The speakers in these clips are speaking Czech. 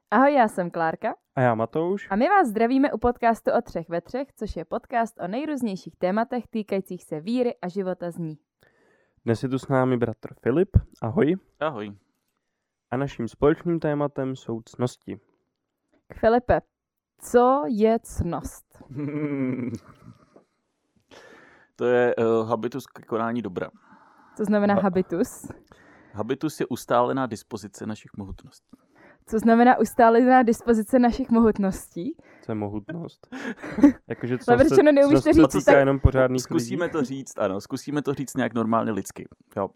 Ahoj, já jsem Klárka. A já Matouš. A my vás zdravíme u podcastu O třech ve třech, což je podcast o nejrůznějších tématech týkajících se víry a života z ní. Dnes je tu s námi bratr Filip. Ahoj. Ahoj. A naším společným tématem jsou ctnosti. Filipe, co je ctnost? To je habitus k konání dobra. Co znamená habitus? Habitus je ustálená dispozice našich mohutností. Co znamená ustálená dispozice našich mohutností? Co je mohutnost? Jakože Leverčeno, neumíš to říct, týká jenom pořádných Zkusíme lidí? to říct, ano, zkusíme to říct nějak normálně lidsky. Jo.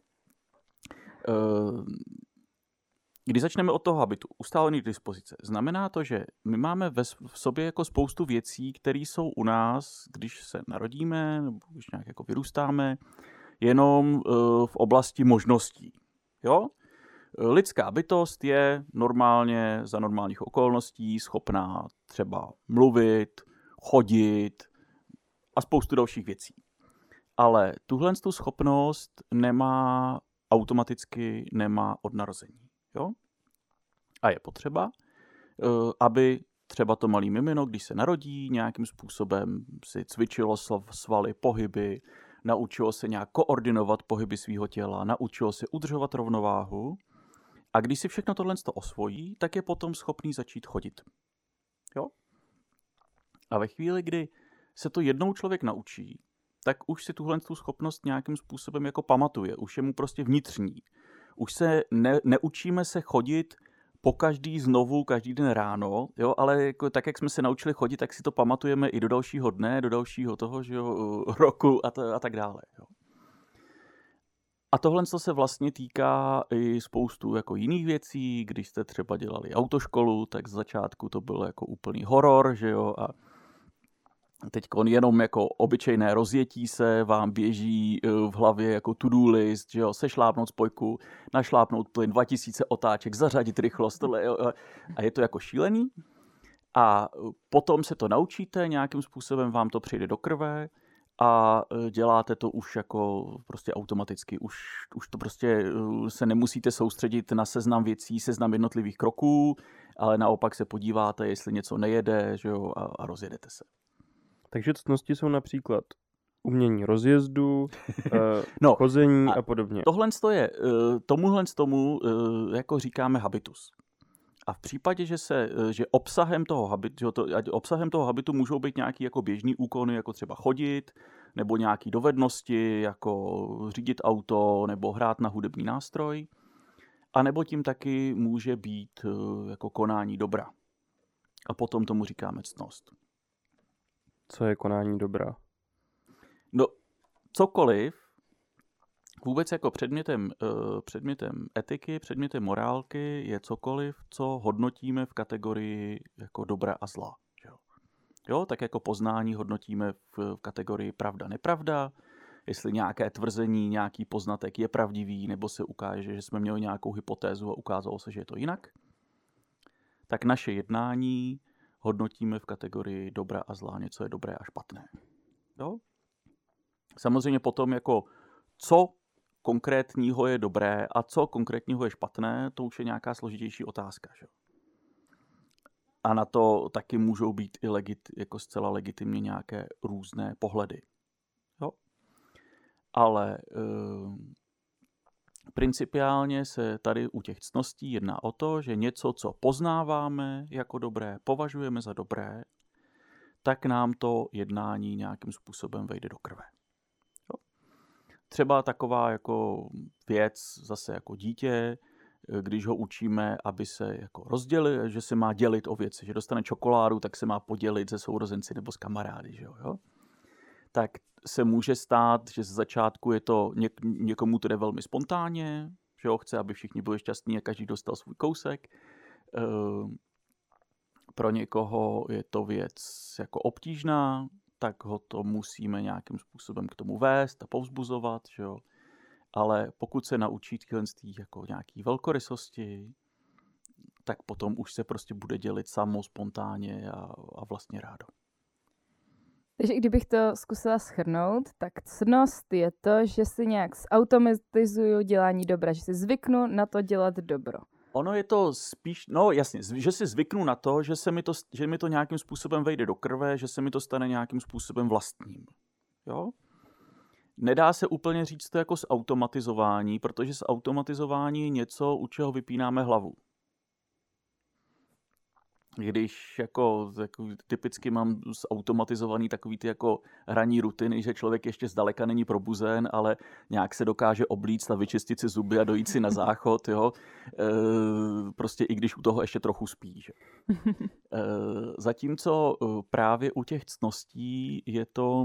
Když začneme od toho habitu, ustálený dispozice, znamená to, že my máme v sobě jako spoustu věcí, které jsou u nás, když se narodíme, nebo když nějak jako vyrůstáme, jenom v oblasti možností. Jo? Lidská bytost je normálně za normálních okolností schopná třeba mluvit, chodit a spoustu dalších věcí. Ale tuhle tu schopnost nemá automaticky, nemá od narození. Jo? A je potřeba, aby třeba to malý mimino, když se narodí, nějakým způsobem si cvičilo svaly, pohyby, naučilo se nějak koordinovat pohyby svého těla, naučilo se udržovat rovnováhu. A když si všechno tohle osvojí, tak je potom schopný začít chodit. Jo? A ve chvíli, kdy se to jednou člověk naučí, tak už si tuhle schopnost nějakým způsobem jako pamatuje. Už je mu prostě vnitřní. Už se neučíme se chodit pokaždý znovu, každý den ráno, jo? Ale jako, tak, jak jsme se naučili chodit, tak si to pamatujeme i do dalšího dne, do dalšího toho, že jo, roku a tak dále. Jo? A tohle se vlastně týká i spoustu jako jiných věcí. Když jste třeba dělali autoškolu, tak z začátku to bylo jako úplný horor, že jo, a teď jenom jako obyčejné rozjetí se vám běží v hlavě jako to-do list, že jo, sešlápnout spojku, našlápnout plyn, 2000 otáček, zařadit rychlost, tohle, jo, a je to jako šílený. A potom se to naučíte, nějakým způsobem vám to přijde do krve, a děláte to už jako prostě automaticky. Už to prostě se nemusíte soustředit na seznam věcí, seznam jednotlivých kroků, ale naopak se podíváte, jestli něco nejede, že jo, a rozjedete se. Takže ctnosti jsou například umění rozjezdu, chození a podobně. Tomuhle jako říkáme habitus. A v případě, že obsahem toho habitu můžou být nějaký jako běžný úkony, jako třeba chodit, nebo nějaké dovednosti, jako řídit auto, nebo hrát na hudební nástroj, a nebo tím taky může být jako konání dobra. A potom tomu říkáme ctnost. Co je konání dobra? No, cokoliv, vůbec jako předmětem etiky, předmětem morálky je cokoliv, co hodnotíme v kategorii jako dobra a zla. Jo, tak jako poznání hodnotíme v kategorii pravda, nepravda, jestli nějaké tvrzení, nějaký poznatek je pravdivý, nebo se ukáže, že jsme měli nějakou hypotézu a ukázalo se, že je to jinak. Tak naše jednání hodnotíme v kategorii dobra a zla, něco je dobré a špatné. Jo? Samozřejmě potom jako co konkrétního je dobré a co konkrétního je špatné, to už je nějaká složitější otázka. Že? A na to taky můžou být i jako zcela legitimně nějaké různé pohledy. Jo? Ale principiálně se tady u těch ctností jedná o to, že něco, co poznáváme jako dobré, považujeme za dobré, tak nám to jednání nějakým způsobem vejde do krve. Třeba taková jako věc, zase jako dítě, když ho učíme, aby se jako rozdělil, že se má dělit o věci, že dostane čokoládu, tak se má podělit se sourozenci nebo s kamarády, že jo? Tak se může stát, že ze začátku je to někomu to jde velmi spontánně, že jo? Chce, aby všichni byli šťastní a každý dostal svůj kousek. Pro někoho je to věc jako obtížná, tak ho to musíme nějakým způsobem k tomu vést a povzbuzovat, že jo. Ale pokud se naučí tyhle jako nějaký velkorysosti, tak potom už se prostě bude dělit samo, spontánně a vlastně rádo. Takže kdybych to zkusila shrnout, tak ctnost je to, že si nějak zautomatizuju dělání dobra, že si zvyknu na to dělat dobro. Ono je to spíš, no jasně, že si zvyknu na to, že mi to nějakým způsobem vejde do krve, že se mi to stane nějakým způsobem vlastním. Jo? Nedá se úplně říct to jako zautomatizování, protože zautomatizování je něco, u čeho vypínáme hlavu. Když jako typicky mám zautomatizovaný takový ty jako hraní rutiny, že člověk ještě zdaleka není probuzen, ale nějak se dokáže oblíct a vyčistit si zuby a dojít si na záchod, jo. Prostě i když u toho ještě trochu spí, že? Zatímco právě u těch ctností je to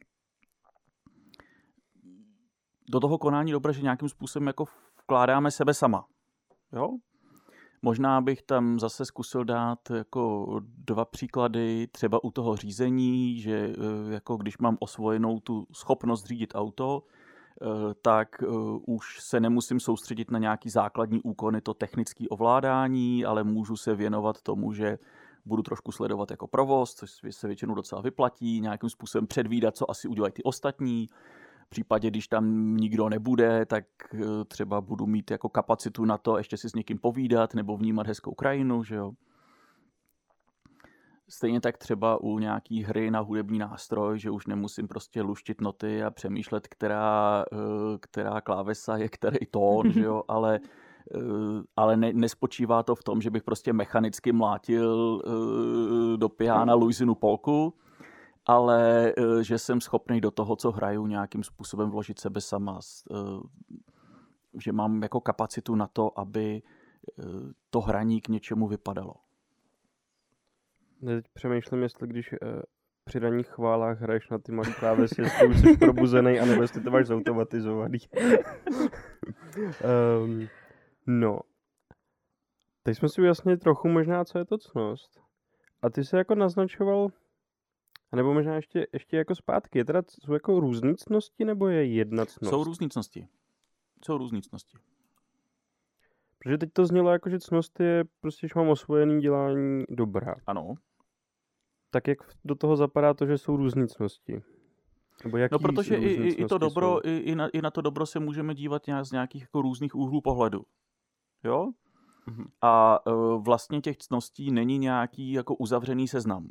do toho konání dobra, že nějakým způsobem jako vkládáme sebe sama, jo. Možná bych tam zase zkusil dát jako 2 příklady, třeba u toho řízení, že jako když mám osvojenou tu schopnost řídit auto, tak už se nemusím soustředit na nějaký základní úkony, to technické ovládání, ale můžu se věnovat tomu, že budu trošku sledovat jako provoz, což se většinou docela vyplatí, nějakým způsobem předvídat, co asi udělají ty ostatní. V případě, když tam nikdo nebude, tak třeba budu mít jako kapacitu na to ještě si s někým povídat nebo vnímat hezkou krajinu, že jo. Stejně tak třeba u nějaký hry na hudební nástroj, že už nemusím prostě luštit noty a přemýšlet, která klávesa je který tón, že jo, ale nespočívá to v tom, že bych prostě mechanicky mlátil do piana Luisinu polku, ale že jsem schopný do toho, co hraju, nějakým způsobem vložit sebe sama. Že mám jako kapacitu na to, aby to hraní k něčemu vypadalo. Teď přemýšlím, jestli když při ranních chválách hraješ na ty malý klávesy, jestli už jsi probuzený, anebo jestli to máš zautomatizovaný. No. Teď jsme si ujasnili trochu možná, co je to ctnost. A ty jsi jako naznačoval, nebo možná ještě jako zpátky, jsou jako různý ctnosti, nebo je jedna ctnost? Jsou různý ctnosti. Protože teď to znělo jako, že ctnost je prostě, že mám osvojený dělání dobra. Ano. Tak jak do toho zapadá to, že jsou různý ctnosti? Nebo jaký no, protože i to dobro, jsou? i na to dobro se můžeme dívat z nějakých jako různých úhlů pohledu. Jo? Mhm. A vlastně těch ctností není nějaký jako uzavřený seznam.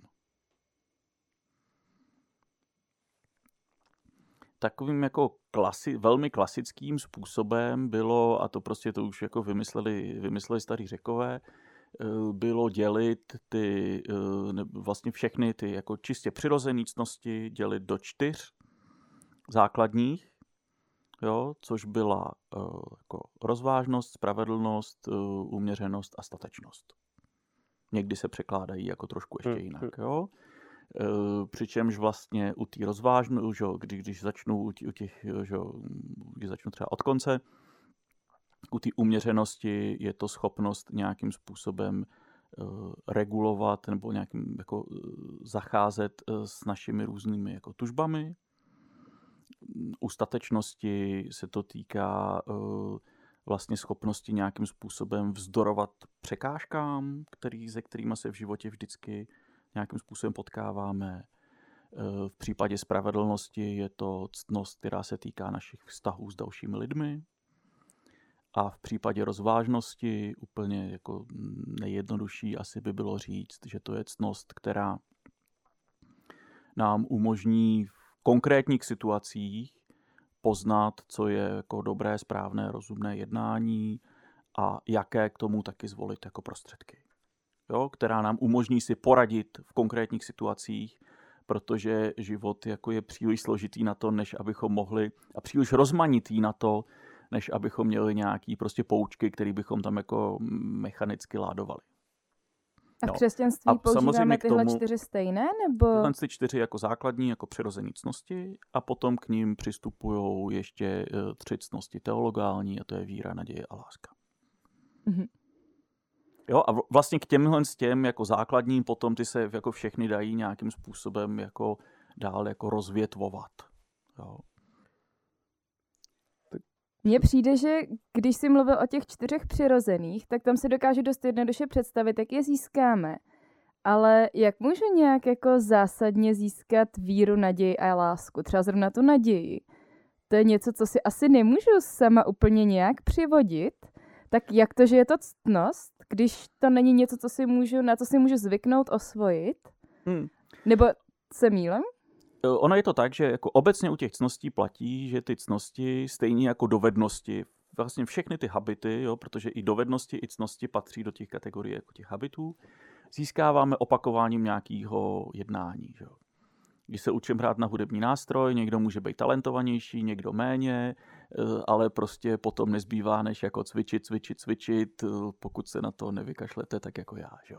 Takovým jako velmi klasickým způsobem bylo, a to prostě to už jako vymysleli starí Řekové, bylo dělit vlastně všechny ty jako čistě přirozené ctnosti dělit do 4 základních, jo, což byla jako rozvážnost, spravedlnost, uměřenost a statečnost. Někdy se překládají jako trošku ještě jinak, jo. Přičemž vlastně u té rozvážnosti, když začnu když začnu třeba od konce, u té uměřenosti je to schopnost nějakým způsobem regulovat nebo nějakým jako zacházet s našimi různými jako tužbami. U statečnosti se to týká vlastně schopnosti nějakým způsobem vzdorovat překážkám, se kterými se v životě vždycky nějakým způsobem potkáváme. V případě spravedlnosti je to ctnost, která se týká našich vztahů s dalšími lidmi. A v případě rozvážnosti úplně jako nejjednodušší asi by bylo říct, že to je ctnost, která nám umožní v konkrétních situacích poznat, co je jako dobré, správné, rozumné jednání a jaké k tomu taky zvolit jako prostředky. Jo, která nám umožní si poradit v konkrétních situacích, protože život jako je příliš složitý na to, než abychom mohli, a příliš rozmanitý na to, než abychom měli nějaký prostě poučky, které bychom tam jako mechanicky ládovali. A v křesťanství používáme tyhle 4 stejné, nebo? Tyhle 4 jako základní, jako přirozené ctnosti a potom k ním přistupují ještě 3 ctnosti teologální a to je víra, naděje a láska. Mhm. Jo, a vlastně k těmhle jako základním potom ty se jako všechny dají nějakým způsobem jako dál jako rozvětvovat. Jo. Mně přijde, že když jsi mluvil o těch 4 přirozených, tak tam si dokážu dost jednoduše představit, jak je získáme. Ale jak můžu nějak jako zásadně získat víru, naději a lásku? Třeba zrovna tu naději. To je něco, co si asi nemůžu sama úplně nějak přivodit. Tak jak to, že je to ctnost, když to není něco, na co si můžu zvyknout, osvojit? Nebo se mýlím? Ono je to tak, že jako obecně u těch ctností platí, že ty ctnosti stejně jako dovednosti, vlastně všechny ty habity, jo, protože i dovednosti, i ctnosti patří do těch kategorií jako těch habitů, získáváme opakováním nějakého jednání. Jo. Když se učím hrát na hudební nástroj, někdo může být talentovanější, někdo méně, ale prostě potom nezbývá, než jako cvičit, pokud se na to nevykašlete, tak jako já. Že?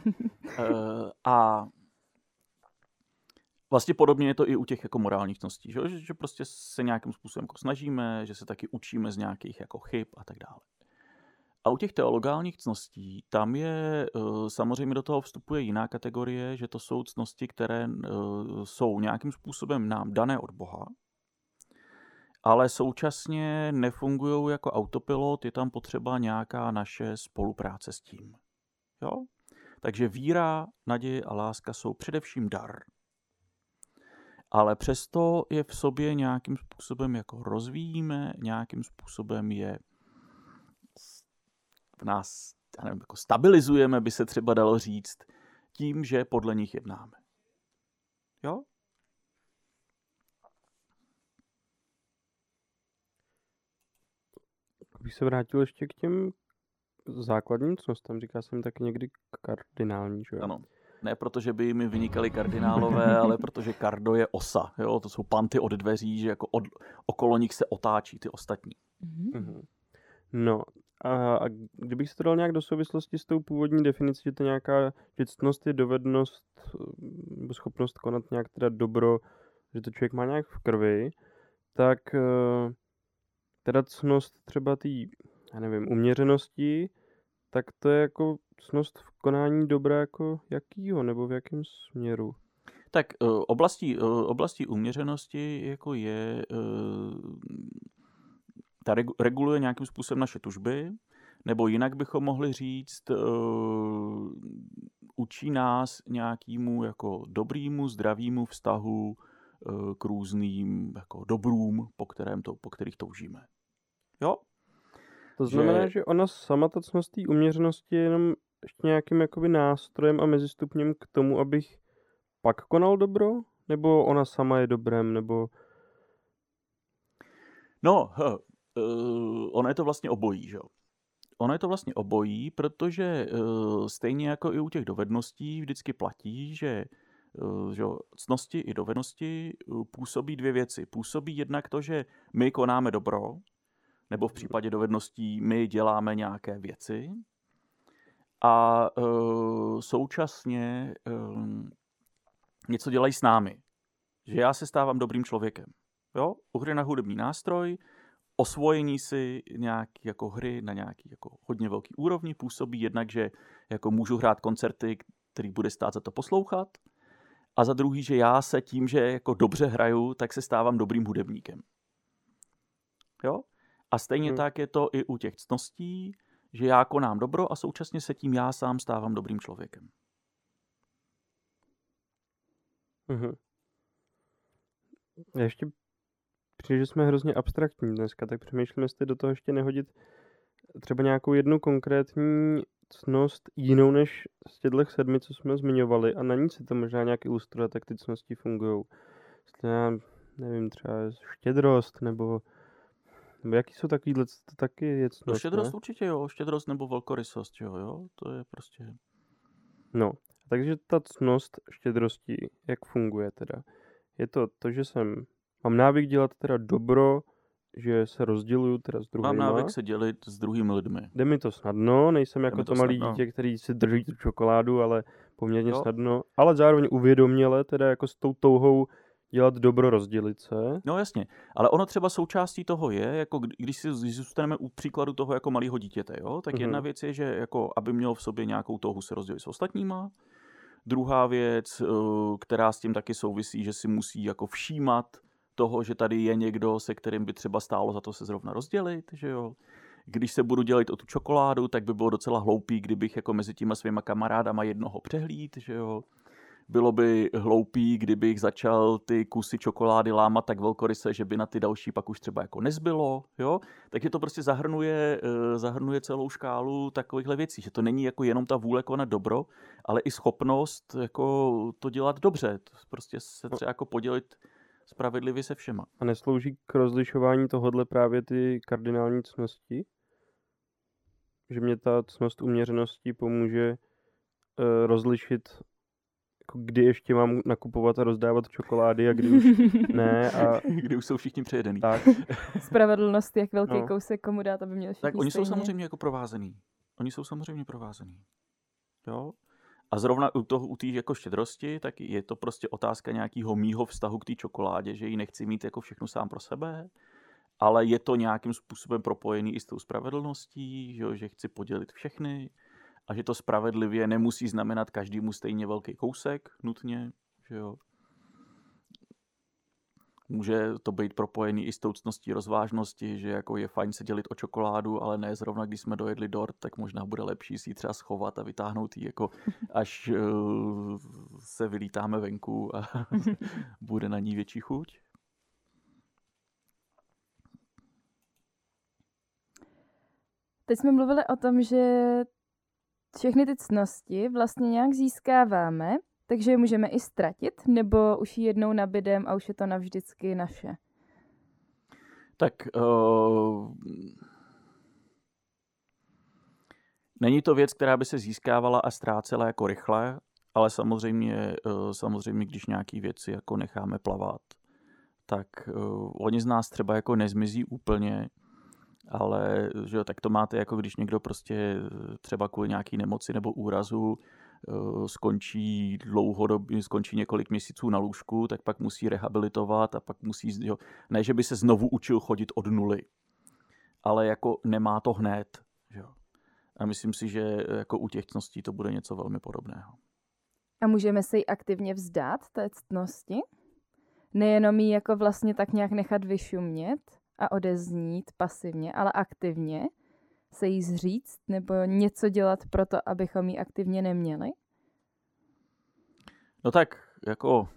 A vlastně podobně je to i u těch jako morálních ctností, že prostě se nějakým způsobem jako snažíme, že se taky učíme z nějakých jako chyb a tak dále. A u těch teologálních ctností, tam je samozřejmě do toho vstupuje jiná kategorie, že to jsou ctnosti, které jsou nějakým způsobem nám dané od Boha, ale současně nefungují jako autopilot, je tam potřeba nějaká naše spolupráce s tím. Jo? Takže víra, naděje a láska jsou především dar. Ale přesto je v sobě nějakým způsobem jako rozvíjíme, nějakým způsobem je v nás, já nevím, jako stabilizujeme, by se třeba dalo říct, tím, že podle nich jednáme. Jo? Bych se vrátil ještě k těm základním ctnostem, říká jsem tak někdy kardinální, že jo? Ano. Ne protože by mi vynikaly kardinálové, ale protože kardo je osa. Jo? To jsou panty od dveří, že jako okolo nich se otáčí ty ostatní. Mm-hmm. No a kdybych se to dal nějak do souvislosti s tou původní definicí, že to nějaká ctnost je dovednost nebo schopnost konat nějak teda dobro, že to člověk má nějak v krvi, tak teda ctnost třeba té, já nevím, uměřenosti, tak to je jako ctnost v konání dobra jako jakýho, nebo v jakém směru? Tak oblastí uměřenosti jako je, ta reguluje nějakým způsobem naše tužby, nebo jinak bychom mohli říct, učí nás nějakému jako dobrýmu, zdravému vztahu k různým jako dobrům, po kterých toužíme. Jo? To znamená, že ona sama ta ctnost té uměřenosti je jenom ještě nějakým jakoby nástrojem a mezistupněm k tomu, abych pak konal dobro? Nebo ona sama je dobrem? Nebo... No, ono je to vlastně obojí, že jo? Ono je to vlastně obojí, protože stejně jako i u těch dovedností vždycky platí, že ctnosti i dovednosti působí dvě věci. Působí jednak to, že my konáme dobro, nebo v případě dovedností my děláme nějaké věci a současně něco dělají s námi. Že já se stávám dobrým člověkem. Jo? U hry na hudební nástroj, osvojení si nějaký jako hry na nějaký jako hodně velký úrovni působí jednak, že jako můžu hrát koncerty, který bude stát za to poslouchat, a za druhý, že já se tím, že jako dobře hraju, tak se stávám dobrým hudebníkem. Jo? A stejně tak je to i u těch ctností, že já konám dobro a současně se tím já sám stávám dobrým člověkem. Mhm. Ještě přijde, že jsme hrozně abstraktní dneska, tak přemýšlím, jestli do toho ještě nehodit třeba nějakou jednu konkrétní ctnost jinou než z těchto 7, co jsme zmiňovali, a na ní si to možná nějak ilustrovat, jak ty ctnosti fungují. Jestli já nevím, třeba štědrost, nebo jaký jsou takovýhle, to taky je ctnost, No štědrost ne? určitě jo, štědrost nebo velkorysost, jo, to je prostě... No, takže ta ctnost štědrosti, jak funguje teda? Je to, že mám návyk dělat teda dobro, že se rozděluju teda s druhýma. Mám návyk se dělit s druhými lidmi. Jde mi to snadno, nejsem jako to malé dítě, který si drží tu čokoládu, ale poměrně snadno, ale zároveň uvědoměle, teda jako s tou touhou dělat dobro, rozdělit se. No jasně, ale ono třeba součástí toho je, jako když zůstaneme u příkladu toho jako malého dítěte, jo, tak jedna věc je, že jako aby měl v sobě nějakou touhu se rozdělit s ostatníma. Druhá věc, která s tím taky souvisí, že si musí jako všímat toho, že tady je někdo, se kterým by třeba stálo za to se zrovna rozdělit, že jo. Když se budu dělit o tu čokoládu, tak by bylo docela hloupý, kdybych jako mezi těma svýma kamarádama jednoho přehlíd, že jo. bylo by hloupý, kdybych začal ty kusy čokolády lámat tak velkoryse, že by na ty další pak už třeba jako nezbylo, jo? Takže to prostě zahrnuje celou škálu takovýchhle věcí, že to není jako jenom ta vůle konat dobro, ale i schopnost jako to dělat dobře, prostě se třeba jako podělit spravedlivě se všema. A neslouží k rozlišování tohodle právě ty kardinální ctnosti? Že mě ta ctnost uměřenosti pomůže rozlišit, jako kdy ještě mám nakupovat a rozdávat čokolády a kdy už ne. A Kdy už jsou všichni přejedený. tak. Spravedlnost, jak velký No. kousek komu dát, aby měl všichni Tak oni jsou stejně. samozřejmě jako provázený. Oni jsou samozřejmě provázený. Jo? A zrovna u té jako štědrosti, tak je to prostě otázka nějakého mýho vztahu k té čokoládě, že ji nechci mít jako všechno sám pro sebe, ale je to nějakým způsobem propojený i s tou spravedlností, že chci podělit všechny a že to spravedlivě nemusí znamenat každému stejně velký kousek nutně, že jo. Může to být propojený i s tou ctností rozvážnosti, že jako je fajn se dělit o čokoládu, ale ne zrovna, když jsme dojedli dort, tak možná bude lepší si ji třeba schovat a vytáhnout ji, jako až se vylítáme venku a bude na ní větší chuť. Teď jsme mluvili o tom, že všechny ty ctnosti vlastně nějak získáváme, takže je můžeme i ztratit, nebo už ji jednou nabydem a už je to navždycky naše. Tak není to věc, která by se získávala a ztrácela jako rychle, ale samozřejmě, když nějaký věci jako necháme plavat, tak oni z nás třeba jako nezmizí úplně, ale že jo, tak to máte jako když někdo prostě třeba kvůli nějaký nemoci nebo úrazu skončí dlouhodobě, skončí několik měsíců na lůžku, tak pak musí rehabilitovat a pak musí, jo, ne, že by se znovu učil chodit od nuly, ale jako nemá to hned, jo. A myslím si, že jako u těch ctností to bude něco velmi podobného. A můžeme se jí aktivně vzdát, té ctnosti? Nejenom jí jako vlastně tak nějak nechat vyšumět a odeznít pasivně, ale aktivně se jí zříct nebo něco dělat pro to, abychom ji aktivně neměli? No tak, jako...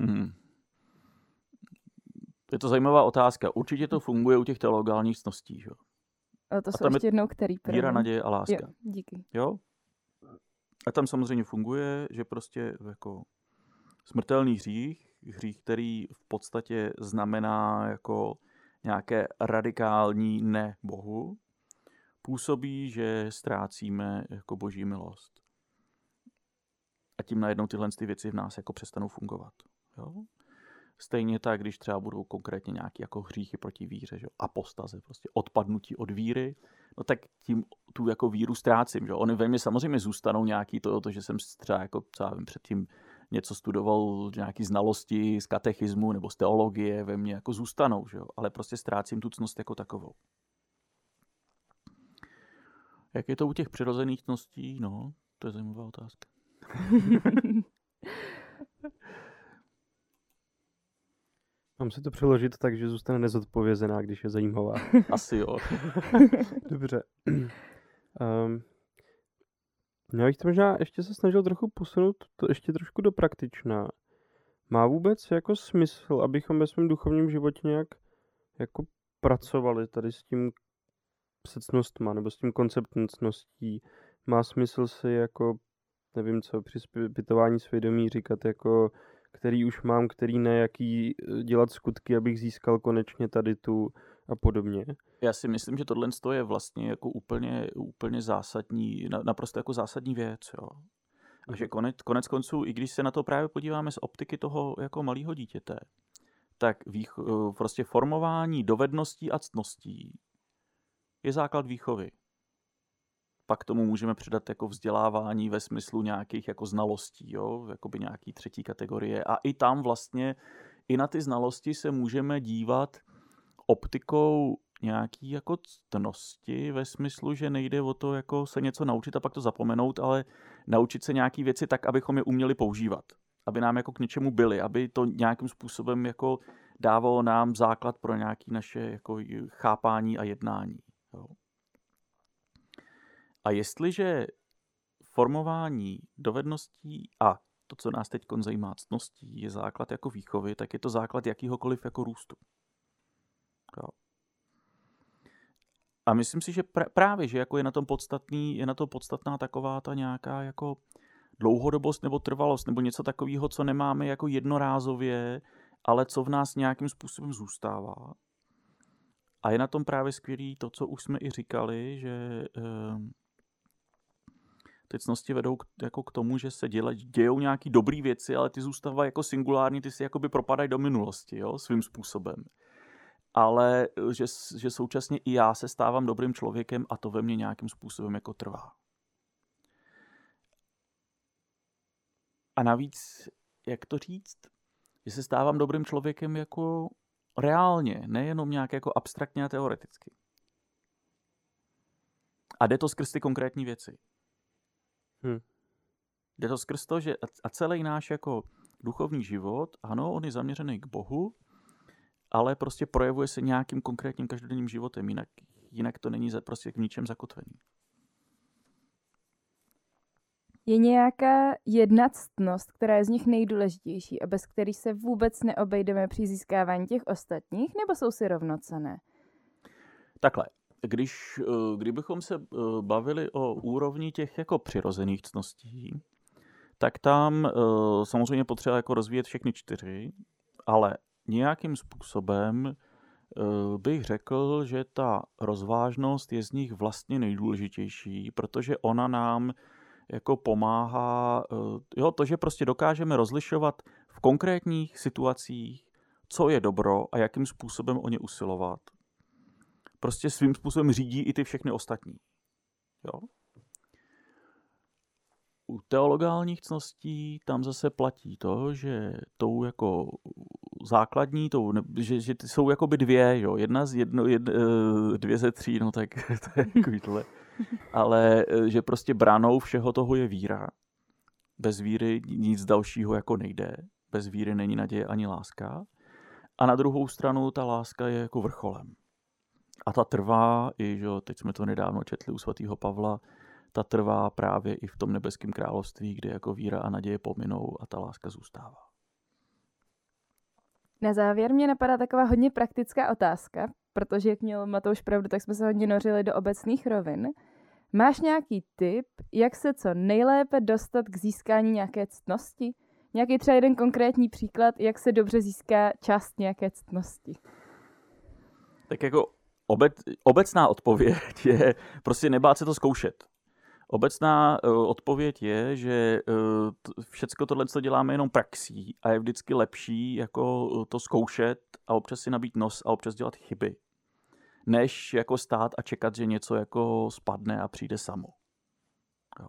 Je to zajímavá otázka. Určitě to funguje u těch teologálních ctností, jo. A to jsou ještě jednou který první? Víra, naděje a láska. Jo, díky. Jo? A tam samozřejmě funguje, že prostě jako smrtelný hřích, který v podstatě znamená jako nějaké radikální ne Bohu, působí, že ztrácíme jako boží milost. A tím najednou tyhle ty věci v nás jako přestanou fungovat. Jo? Stejně tak, když třeba budou konkrétně nějaké jako hříchy proti víře, že? Apostaze, prostě odpadnutí od víry, no tak tím tu jako víru ztrácím. Že? Oni ve mně samozřejmě zůstanou nějaký to, že jsem třeba jako, předtím něco studoval, nějaký znalosti z katechismu nebo z teologie ve mně jako zůstanou, že? Ale prostě ztrácím tu ctnost jako takovou. Jak je to u těch přirozených ctností? No, to je zajímavá otázka. Mám si to přeložit tak, že zůstane nezodpovězená, když je zajímavá. Asi jo. Dobře. Já bych to možná ještě se snažil trochu posunout to ještě trošku do praktična. Má vůbec jako smysl, abychom ve svém duchovním životě nějak jako pracovali tady s tím se ctnostma, nebo s tím konceptem ctností? Má smysl si jako, nevím co, při zpytování svědomí říkat jako, který už mám, který ne, jaký dělat skutky, abych získal konečně tady tu a podobně? Já si myslím, že tohle je vlastně jako úplně zásadní, naprosto jako zásadní věc, jo. A že konec konců, i když se na to právě podíváme z optiky toho jako malého dítěte, tak prostě formování dovedností a ctností je základ výchovy. Pak tomu můžeme přidat jako vzdělávání ve smyslu nějakých jako znalostí, jo, jakoby nějaký třetí kategorie. A i tam vlastně, i na ty znalosti se můžeme dívat optikou nějaký jako ctnosti ve smyslu, že nejde o to jako se něco naučit a pak to zapomenout, ale naučit se nějaký věci tak, abychom je uměli používat. Aby nám jako k něčemu byly, aby to nějakým způsobem jako dávalo nám základ pro nějaké naše jako chápání a jednání. Jo. A jestliže formování dovedností a to, co nás teď zajímá, ctností, je základ jako výchovy, tak je to základ jakýhokoliv jako růstu. Jo. A myslím si, že právě, že jako je na tom podstatná taková ta nějaká jako dlouhodobost nebo trvalost, nebo něco takového, co nemáme jako jednorázově, ale co v nás nějakým způsobem zůstává. A je na tom právě skvělý to, co už jsme i říkali, že ty ctnosti vedou jako k tomu, že se dějou nějaký dobrý věci, ale ty zůstávají jako singulární, ty si jakoby propadají do minulosti, jo, svým způsobem. Ale že současně i já se stávám dobrým člověkem a to ve mně nějakým způsobem jako trvá. A navíc, jak to říct, že se stávám dobrým člověkem jako reálně, nejenom nějak jako abstraktně a teoreticky. A jde to skrz ty konkrétní věci. Jde to skrz to, že a celý náš jako duchovní život, ano, on je zaměřený k Bohu, ale prostě projevuje se nějakým konkrétním každodenním životem, jinak to není prostě k ničem zakotvený. Je nějaká jedna ctnost, která je z nich nejdůležitější a bez kterých se vůbec neobejdeme při získávání těch ostatních, nebo jsou si rovnocenné? Takhle, kdybychom se bavili o úrovni těch jako přirozených ctností, tak tam samozřejmě potřeba jako rozvíjet všechny 4, ale nějakým způsobem bych řekl, že ta rozvážnost je z nich vlastně nejdůležitější, protože ona nám jako pomáhá, to, že prostě dokážeme rozlišovat v konkrétních situacích, co je dobro a jakým způsobem o ně usilovat. Prostě svým způsobem řídí i ty všechny ostatní. Jo? U teologálních ctností tam zase platí to, že tou jako základní, že ty jsou jakoby 2, jo? Dvě ze 3, no tak to je jako tohle. Ale že prostě branou všeho toho je víra. Bez víry nic dalšího jako nejde. Bez víry není naděje ani láska. A na druhou stranu ta láska je jako vrcholem. A ta trvá, že teď jsme to nedávno četli u svatého Pavla, ta trvá právě i v tom nebeském království, kde jako víra a naděje pominou a ta láska zůstává. Na závěr mě napadá taková hodně praktická otázka, protože jak měl Matouš pravdu, tak jsme se hodně nořili do obecných rovin. Máš nějaký tip, jak se co nejlépe dostat k získání nějaké ctnosti? Nějaký třeba jeden konkrétní příklad, jak se dobře získá část nějaké ctnosti? Tak jako obecná odpověď je prostě nebát se to zkoušet. Obecná odpověď je, že všecko tohle co děláme jenom praxí a je vždycky lepší jako to zkoušet a občas si nabít nos a občas dělat chyby, než jako stát a čekat, že něco jako spadne a přijde samo. Jo.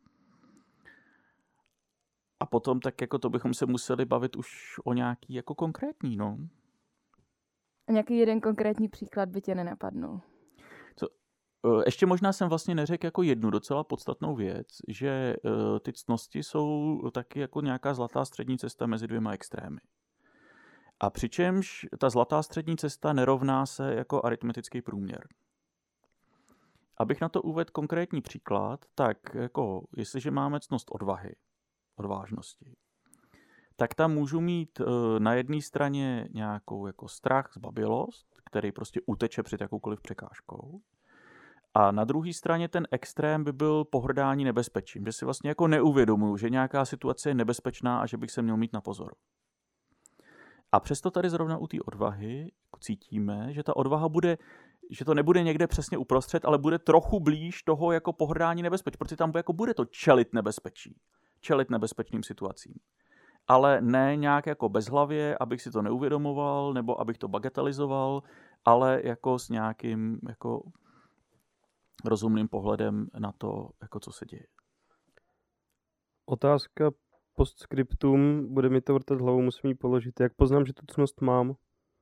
A potom tak jako to bychom se museli bavit už o nějaký jako konkrétní, no. A nějaký jeden konkrétní příklad by tě nenapadnul? Ještě možná jsem vlastně neřekl jako jednu docela podstatnou věc, že ty ctnosti jsou taky jako nějaká zlatá střední cesta mezi 2 extrémy. A přičemž ta zlatá střední cesta nerovná se jako aritmetický průměr. Abych na to uvedl konkrétní příklad, tak jako jestliže máme ctnost odvážnosti, tak tam můžu mít na jedné straně nějakou jako strach, zbabělost, který prostě uteče před jakoukoliv překážkou. A na druhé straně ten extrém by byl pohrdání nebezpečím, že si vlastně jako neuvědomuju, že nějaká situace je nebezpečná a že bych se měl mít na pozor. A přesto tady zrovna u té odvahy cítíme, že ta odvaha že to nebude někde přesně uprostřed, ale bude trochu blíž toho jako pohrdání nebezpečí, protože tam jako bude to čelit nebezpečným situacím. Ale ne nějak jako bezhlavě, abych si to neuvědomoval, nebo abych to bagatelizoval, ale jako s nějakým jako rozumným pohledem na to, jako co se děje. Otázka postscriptum, bude mi to vrtat hlavou, musím ji položit. Jak poznám, že tu ctnost mám?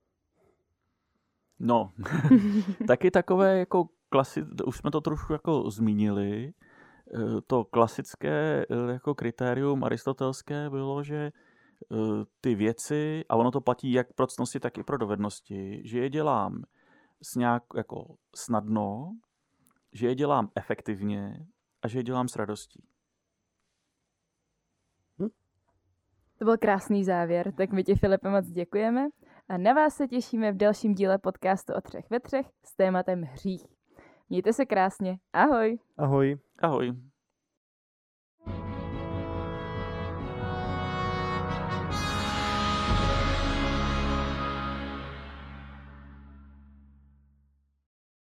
No, taky takové jako už jsme to trošku jako zmínili, to klasické jako kritérium aristotelské bylo, že ty věci, a ono to platí jak pro ctnosti, tak i pro dovednosti, že je dělám nějak jako snadno, že je dělám efektivně a že je dělám s radostí. To byl krásný závěr, tak my ti, Filipe, moc děkujeme a na vás se těšíme v dalším díle podcastu o 3 ve 3 s tématem hřích. Mějte se krásně, ahoj! Ahoj. Ahoj.